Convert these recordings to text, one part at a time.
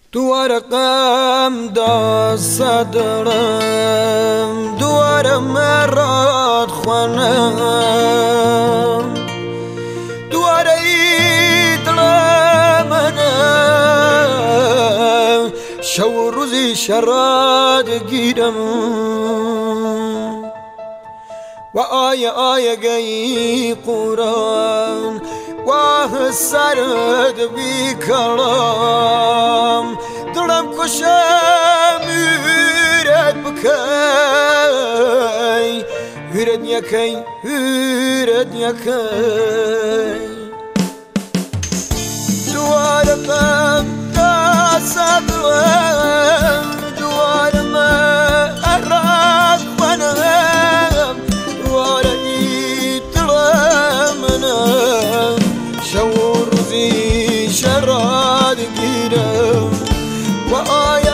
دوباره غم دست دارم، دوباره مراد خوانم، دوباره دل منم شب و روزی شراد گیرم و آیه گی قرآن و سرد بی کلام دلم کشم ویرد بکی ویرد یکی ویرد یکی دوار غم دست دارم، دوار مراد خوانم، دوار دل منم شب و روزی شراد گیرم و آیه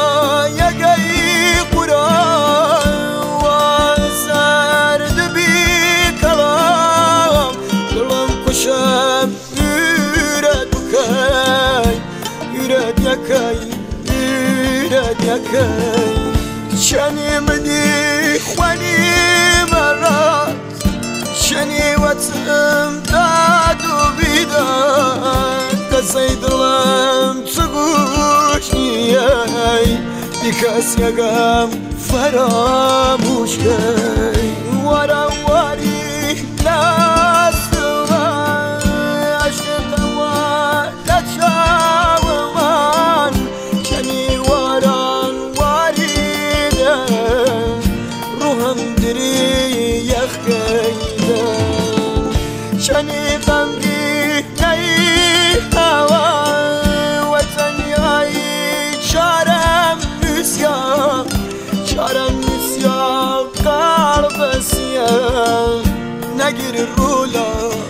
گی قرآن و سرد بی کلام دلم کشم ویرد بکی ویرد یکی ویرد یکی چنی مدی خوانی مراد چنی وطم داد و بیداد کسی دلم تو گوش نیای بی کس یکم فراموش کی وارا واری لاستوان عشقم و لچاو من چنی واران واریدن روحم دری یخ کیدن چنی غمگی نی هوا وطن یای چارم نسیا قلب سیا نگیر رولا